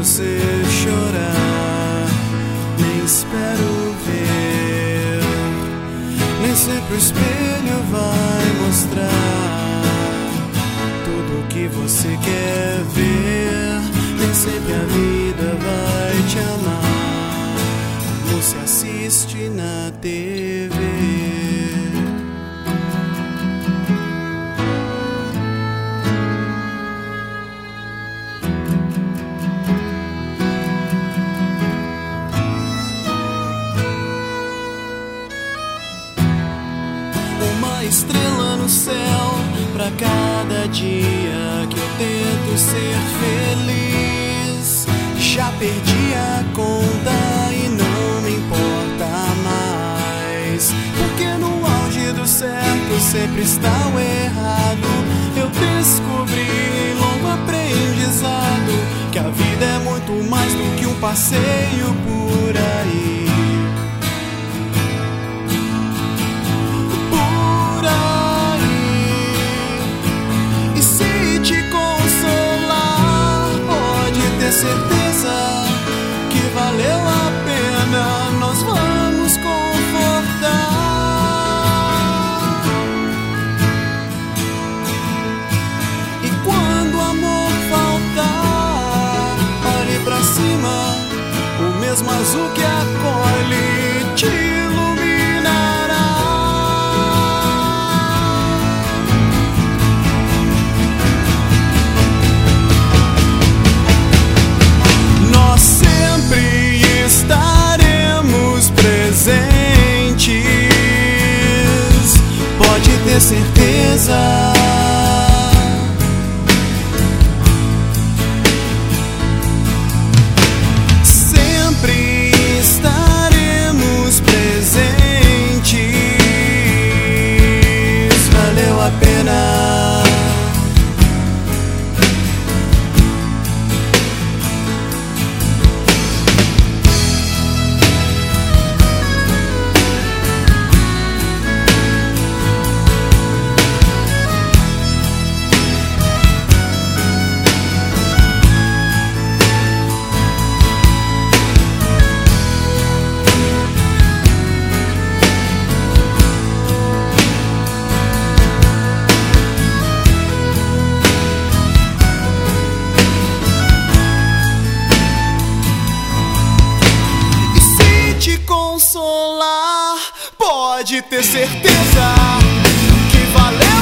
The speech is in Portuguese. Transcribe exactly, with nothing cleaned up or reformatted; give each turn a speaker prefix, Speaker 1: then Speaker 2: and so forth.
Speaker 1: você chorar, nem espero ver. Nem sempre o espelho vai mostrar tudo o que você quer ver. Nem sempre a vida vai te amar como se assiste na T V. Uma estrela no céu pra cada dia que eu tento ser feliz. Já perdi a conta e não me importa mais, porque no auge do certo sempre está o errado. Eu descobri em longo aprendizado que a vida é muito mais do que um passeio por aí. Certeza que valeu a pena, nós vamos confortar. E quando o amor faltar, olhe pra cima, o mesmo azul que acolhe te iluminará. Estaremos presentes, pode ter certeza. Sempre estaremos presentes, valeu a pena. Consolar, pode ter certeza que valeu.